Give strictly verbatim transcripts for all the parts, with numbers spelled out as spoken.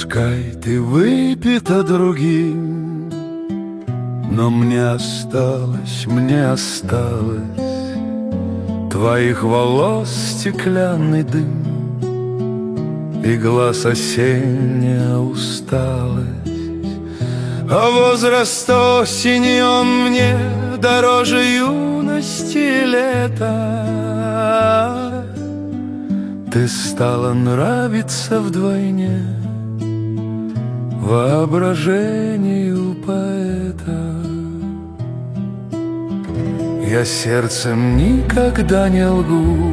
Пускай ты выпита другим, но мне осталось, мне осталось твоих волос стеклянный дым и глаз осенняя усталость. А возраст осени он мне дороже юности и лета. Ты стала нравиться вдвойне воображению поэта. Я сердцем никогда не лгу,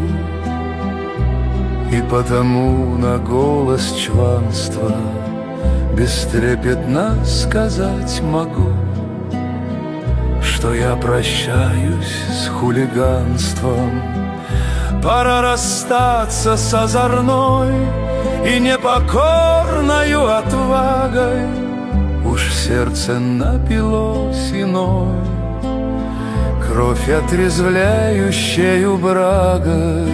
и потому на голос чванства бестрепетно сказать могу, что я прощаюсь с хулиганством. Пора расстаться с озорной и непокорною отвагой. Уж сердце напилось иной кровь отрезвляющею брагой.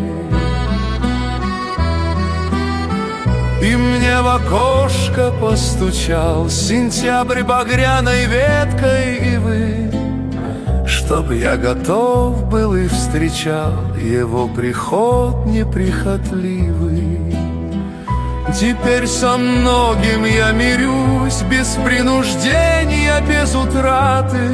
И мне в окошко постучал сентябрь багряной веткой ивы, чтоб я готов был и встречал его приход неприхотливый. Теперь со многим я мирюсь без принуждения, без утраты.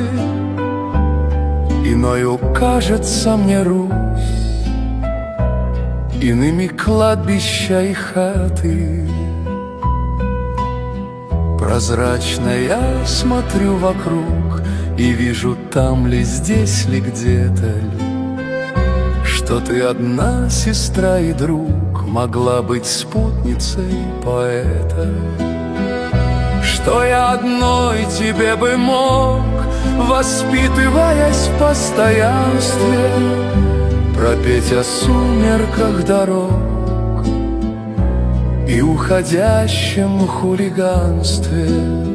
Иною кажется мне Русь, иными кладбища и хаты. Прозрачно я смотрю вокруг и вижу, там ли, здесь ли, где-то ли, что ты одна, сестра и друг, могла быть спутницей поэта. Что я одной тебе бы мог, воспитываясь в постоянстве, пропеть о сумерках дорог и уходящем хулиганстве.